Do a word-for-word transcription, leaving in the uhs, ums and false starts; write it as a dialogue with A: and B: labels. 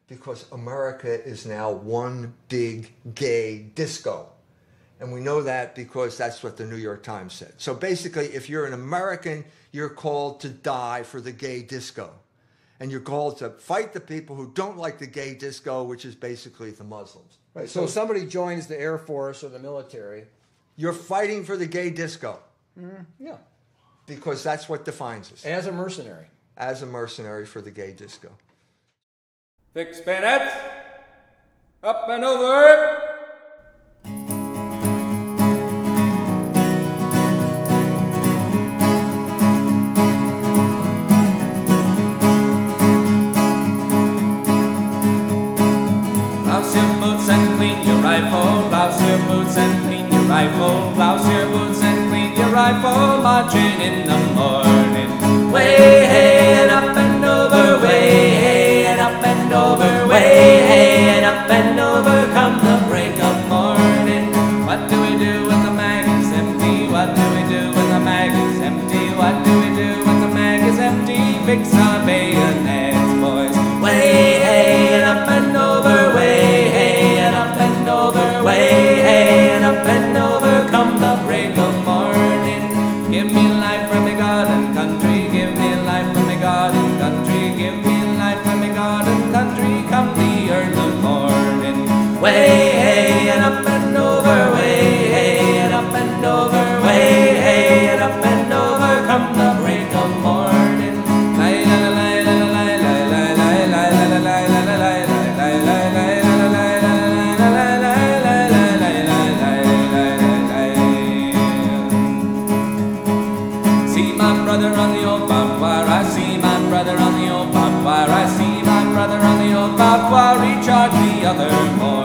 A: Because America is now one big gay disco. And we know that because that's what the New York Times said. So basically, if you're an American, you're called to die for the gay disco. And you're called to fight the people who don't like the gay disco, which is basically the Muslims.
B: Right. So, so if somebody joins the Air Force or the military,
A: you're fighting for the gay disco.
B: Mm, yeah.
A: Because that's what defines us.
B: As a mercenary.
A: As a mercenary for the gay disco.
C: Fix bayonets. Up and over. Blouse your boots and clean your rifle. Blouse your boots and clean your rifle. Blouse your boots and clean your rifle. Marching in the morning. Way, hey, and up and over. Way, hey, and up and over. Way, hey, and up and over. Come the break of morning. What do we do when the mag is empty? What do we do when the mag is empty? What do we do when the mag is empty? Fix our bayonets, boys. Way, hey, and up and over. Way, hey, and up and over. Way, hey, and up and over. Come the break of morning. Give me life from the garden country. Give me life from the garden country. Give me life from the garden country. Come the early morning. Way, hey, and up and over. Way, hey, and up and over. Way, hey, and up and over. Come the break of morning. La la la la la la la la la la la la la la. See my brother on the old barbed wire. I see my brother on the old barbed wire. I see my brother on the old barbed wire. Recharge the other boy.